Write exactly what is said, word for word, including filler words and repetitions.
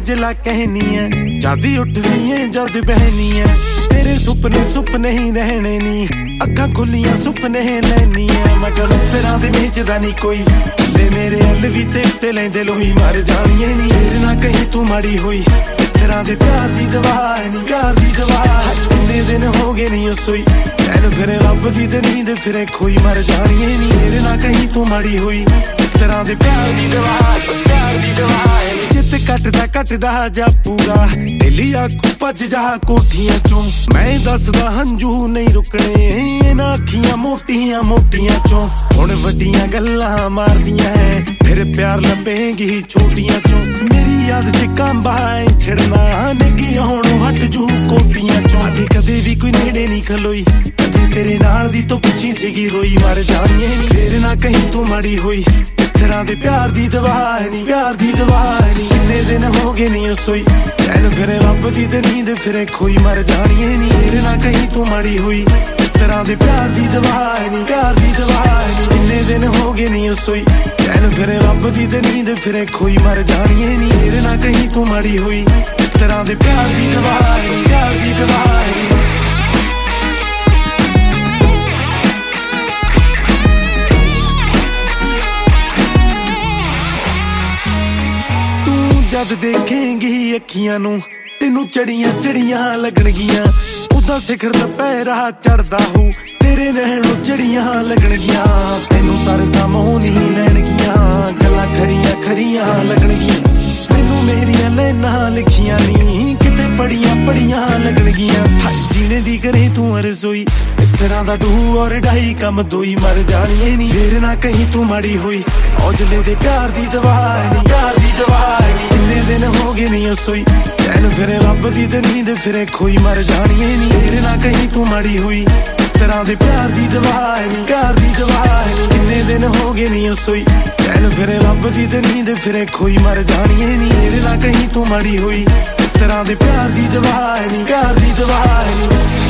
ओजला कहनी है जद उठदी है जद बहनी है तेरे सुपने सुपने ही रहने नी अखां खुलियां सुपने लैनी है मैं कल तेरा दे बेचदा नहीं कोई ले मेरे अल भी ते ते लेंदे लोही मर जानिए नी फिर ना कहीं तू माड़ी होई तेरा दे प्यार दी दवा नी प्यार दी दवा कितने दिन हो गए नहीं सोई चैन फिर रब दी ते नींद फिर खोई मर जानिए नी फिर ना कहीं तू माड़ी होई तेरा दे प्यार दी दवा प्यार दी दवा जित कटदा कटदा जापूगा डेली आखू भज जा कोठियां चों मैं दसदा हंजू नहीं रुकने ना अखियां मोटियां मोटियां चों हुण वड्डियां गल्लां मारदियां है फिर प्यार लभेगी छोटियां चों मेरी याद च कांबा छड़ना निगी हुण हट जू कोटियां चों साडी कदे भी कोई नेड़े नहीं खलोई कदे तेरे नाल दी तो पिछी सीगी रोई मर जानिए नी फिर ना कहीं तू माड़ी होई तेरा दे प्यार दी दवा नी प्यार दी दवा नी कितने दिन हो गए नहीं सोई चैन फिर रब दी ते नींद फिर खोई मर जानिए नी फिर ना कहीं तू माड़ी हुई तेरा दे प्यार दी दवा नी प्यार दी दवा नी कितने दिन हो गए नहीं सोई चैन फिर रब दी ते नींद फिर खोई मर जानिए नी फिर ना कहीं तू माड़ी हुई तेरा दे प्यार दी दवा नी प्यार दी दवा नी जद देखेंगी अखियां नू तेनू चढ़ियां चढ़ियां लगणगियां उदा सिखर दुपहरा चढ़दा हो तेरे नैनू चढ़ियां लगणगियां तेनू तरसा मोह नहीं लैणगियां गल्लां खरियां खरियां लगणगियां तेनू मेरियां लैना लिखियां नी किते पढ़ियां पढ़ियां लगणगियां जीने दी करे तू अरज़ोई तरह दा डू और ढाई कम दोई मर जानिए नी फिर ना कहीं तू माड़ी होई औजले दे प्यार दी दवा नी प्यार दी दवा नी कितने दिन हो गए नहीं सोई चैन फिर रब दी ते नींद फिर खोई मर जानिए नी फिर ना कहीं तू माड़ी हुई तरह दे प्यार दी दवा नी प्यार दी दवा नी कितने दिन हो गए नहीं सोई चैन फिर रब दी ते नींद फिर खोई मर जानिए नी फिर ना कहीं तू माड़ी हुई तरह दे प्यार दी दवा नी प्यार दी दवा नी